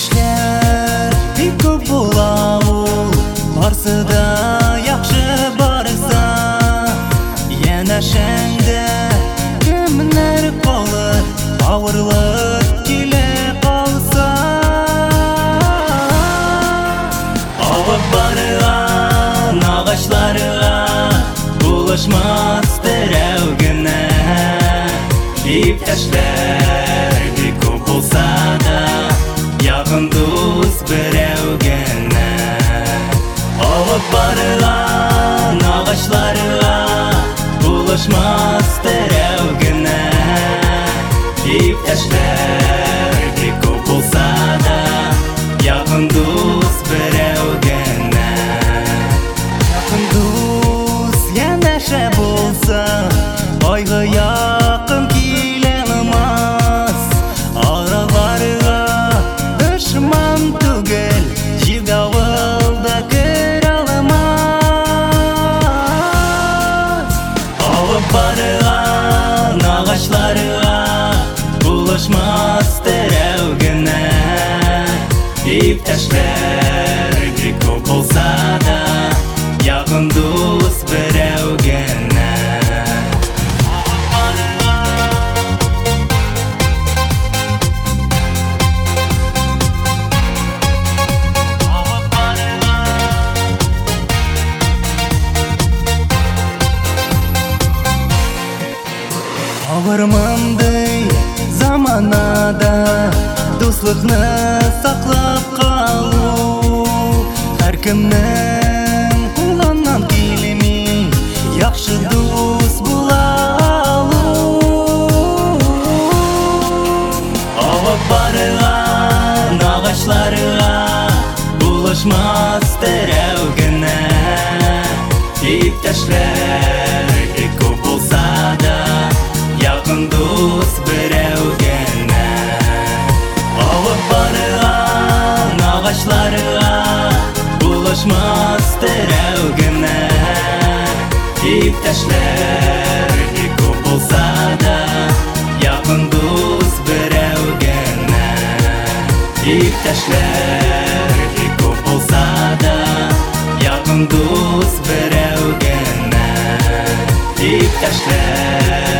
Кишler бик күп була ул, барсы да яхшы барса. Янәшәңдә кемнәр калыр, авырлык килә калса. Авып барган агачларга булышмас терәү генә. Иптәшләр бик күп булса да, якын дус берәү генә. Авып барган агачларга булышмас терәү генә. Иптәшләр бик күп булса да, якын дус берәү генә. Якын дус янәшә булса, айгы якын килә алмас. Араларга дошман түгел, җирдәвыл да керә алмас. Авып барган агачларга булышмас терәү генә. Иптәшләр бик күп булса да, якын дус берәү генә. Авыр мондый заманада дуслыкны саклап калу һәркемнең кулыннан килми, яхшы дус була алу. Авып барган агачларга булышмас терәү генә. Иптәшләр бик күп булса да, якын дус берәү генә. Авып барган агачларга булышмас терәү генә. Иптәшләр бик күп булса да, якын дус берәү генә. Иптәшләр бик күп булса да, якын дус берәү генә. Авып барган агачларга булышмас терәү генә. Иптәшләр бик күп булса да, якын дус берәү генә. Иптәшләр бик күп булса да, якын дус берәү генә. Авып барган агачларга булышмас терәү генә. Иптәшләр бик күп булса да, якын дус берәү генә. Иптәшләр